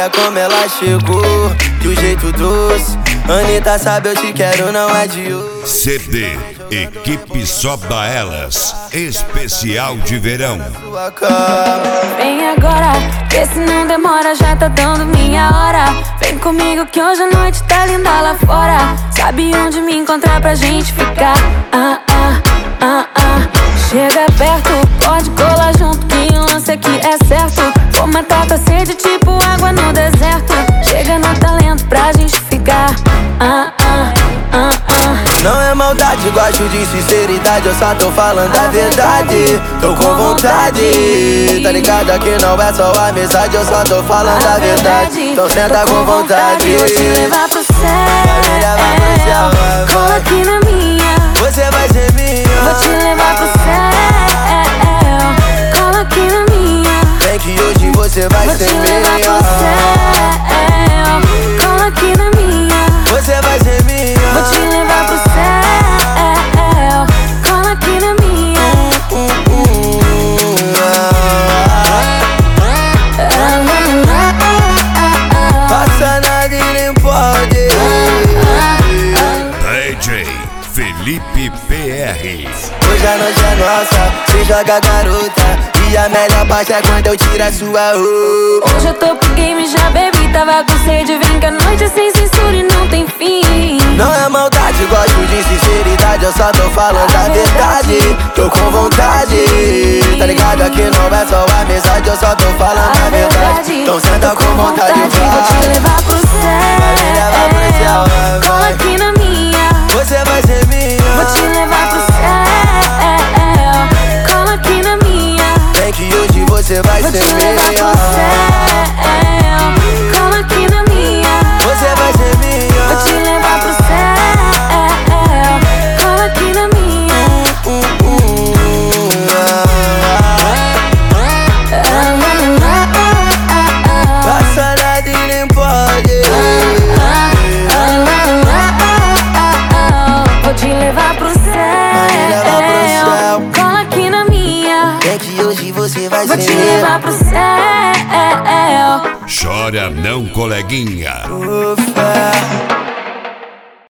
olha como ela chegou, de um jeito doce. Anitta sabe eu te quero, não é de hoje. CD Equipe Só da Elas, especial de verão. Vem agora, que se não demora já tá dando minha hora. Vem comigo que hoje a noite tá linda lá fora. Sabe onde me encontrar pra gente ficar? Chega perto, pode colar junto que o lance aqui é certo. Vou matar tua sede tipo água no deserto. Chega no talento pra gente ficar. Não é maldade, gosto de sinceridade, eu só tô falando a verdade. Tô com vontade, tá ligado? Aqui não é só amizade, eu só tô falando a verdade. Então senta com vontade. Vou te levar pro céu, cola aqui na minha. Você vai ser minha. Vou te levar pro céu, cola aqui na minha. Vem que hoje você vai ser minha. Vou te levar pro céu, cola aqui na minha. Você vai ser minha. Vou te levar pro céu, cola aqui na minha. Passa nada e nem pode. DJ Felipe PR. Hoje a noite é nossa, se joga garota. E a melhor parte é quando eu tiro a sua roupa. Hoje eu tô pro game, já bebi, tava com sede. Vem que a noite é sem censura e não tem fim. Não é maldade, gosto de sinceridade, eu só tô falando a verdade. Tô com vontade, tá ligado? Aqui não é só amizade, eu só tô falando a verdade. Então senta com vontade, vai. Vou te levar pro céu, cola aqui na minha. Você vai ser minha. Vou te levar pro céu, cola aqui na minha. Vem que hoje você vai Vou te ser levar minha. pro céu, cola aqui na minha. Você vai ser minha. Vou te levar pro céu, cola aqui na minha. Passa nada e nem pode. Vou te levar pro céu, cola aqui na minha. Vem que hoje você vai Vou ser te minha. levar pro céu. Chora não, coleguinha. Ufa.